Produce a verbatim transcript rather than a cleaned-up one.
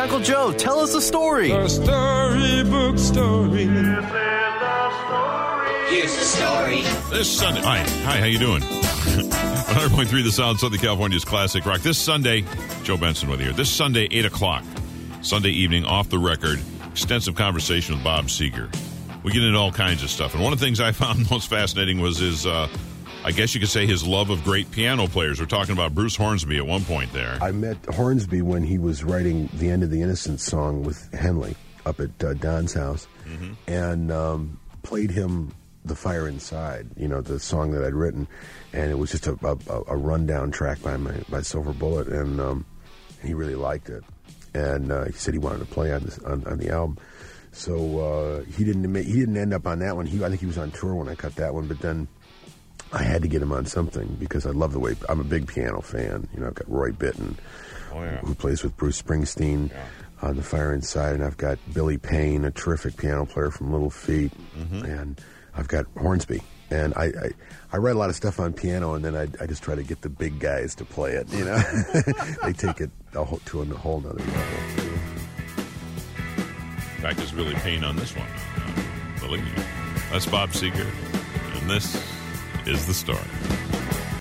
Uncle Joe, tell us a story. A storybook story. Here's the story. This Sunday. Hi, hi, how you doing? one hundred point three The Sound, Southern California's classic rock. This Sunday, Joe Benson with you. This Sunday, eight o'clock, Sunday evening, off the record, extensive conversation with Bob Seger. We get into all kinds of stuff. And one of the things I found most fascinating was his, uh, I guess you could say, his love of great piano players. We're talking about Bruce Hornsby at one point there. I met Hornsby when he was writing the End of the Innocents song with Henley up at uh, Don's house, mm-hmm. and um, played him The Fire Inside, you know, the song that I'd written. And it was just a, a, a rundown track by my by Silver Bullet, and um, he really liked it. And uh, he said he wanted to play on, this, on, on the album. So uh, he didn't he didn't end up on that one. He I think he was on tour when I cut that one. But then I had to get him on something because I love the way I'm a big piano fan. You know, I've got Roy Bittan, oh, yeah. who plays with Bruce Springsteen yeah. on The Fire Inside, and I've got Billy Payne, a terrific piano player from Little Feat, mm-hmm. and I've got Hornsby. And I, I I write a lot of stuff on piano, and then I, I just try to get the big guys to play it. You know, they take it a whole, to a whole nother level. In fact, there's really pain on this one. Uh, believe me. That's Bob Seger, and this is the story.